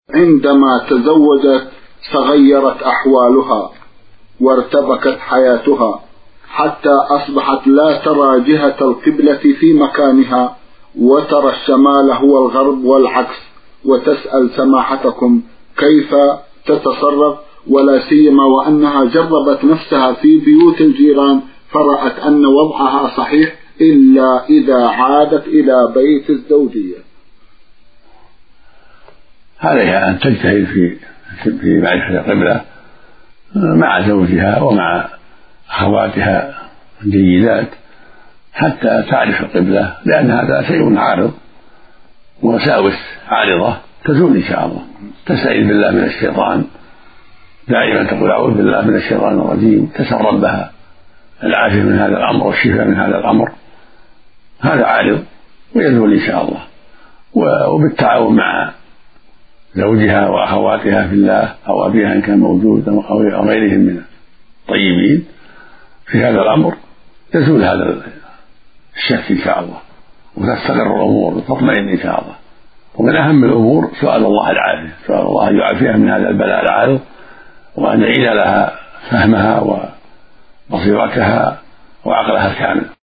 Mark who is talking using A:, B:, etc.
A: عندما تزوجت تغيرت أحوالها وارتبكت حياتها حتى أصبحت لا ترى جهة القبلة في مكانها وترى الشمال هو الغرب والعكس، وتسأل سماحتكم كيف تتصرف، ولا سيما وأنها جربت نفسها في بيوت الجيران فرأت أن وضعها صحيح إلا إذا عادت إلى بيت الزوجية.
B: عليها أن تجتهد في معرفة القبلة مع زوجها ومع أخواتها الجيدات حتى تعرف القبلة، لأن هذا شيء عارض ووساوس عارضة تزول إن شاء الله. تستعيذ بالله من الشيطان دائما، تقول أعوذ بالله من الشيطان الرجيم، تسأل ربها العافية من هذا الأمر والشفاء من هذا الأمر، هذا عارض ويزول إن شاء الله. وبالتعاون مع زوجها وأخواتها في الله أو أبيها إن كان موجود أو غيرهم من الطيبين في هذا الأمر يزول هذا الشك إن شاء الله، وتستقر الأمور وتطمئن إن شاء الله. ومن أهم الأمور سؤال الله العافية، سؤال الله أن يعافيها من هذا البلاء العارض، وأن يعيد لها فهمها وبصيرتها وعقلها الكامل.